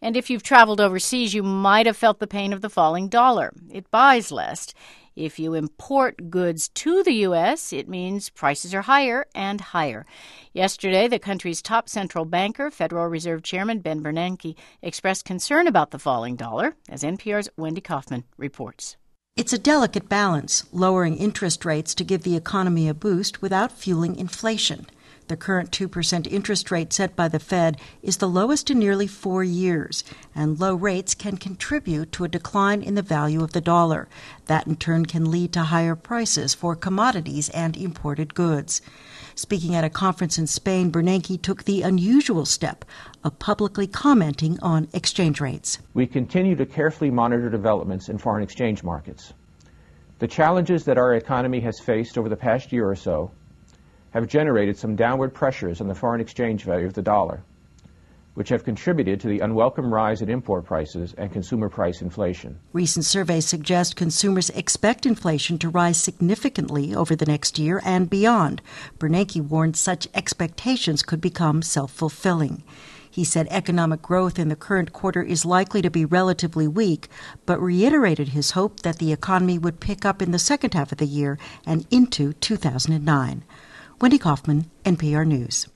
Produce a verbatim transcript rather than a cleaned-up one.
And if you've traveled overseas, you might have felt the pain of the falling dollar. It buys less. If you import goods to the U S, it means prices are higher and higher. Yesterday, the country's top central banker, Federal Reserve Chairman Ben Bernanke, expressed concern about the falling dollar, as N P R's Wendy Kaufman reports. It's a delicate balance, lowering interest rates to give the economy a boost without fueling inflation. The current two percent interest rate set by the Fed is the lowest in nearly four years, and low rates can contribute to a decline in the value of the dollar. That, in turn, can lead to higher prices for commodities and imported goods. Speaking at a conference in Spain, Bernanke took the unusual step of publicly commenting on exchange rates. We continue to carefully monitor developments in foreign exchange markets. The challenges that our economy has faced over the past year or so have generated some downward pressures on the foreign exchange value of the dollar, which have contributed to the unwelcome rise in import prices and consumer price inflation. Recent surveys suggest consumers expect inflation to rise significantly over the next year and beyond. Bernanke warned such expectations could become self-fulfilling. He said economic growth in the current quarter is likely to be relatively weak, but reiterated his hope that the economy would pick up in the second half of the year and into two thousand nine. Wendy Kaufman, N P R News.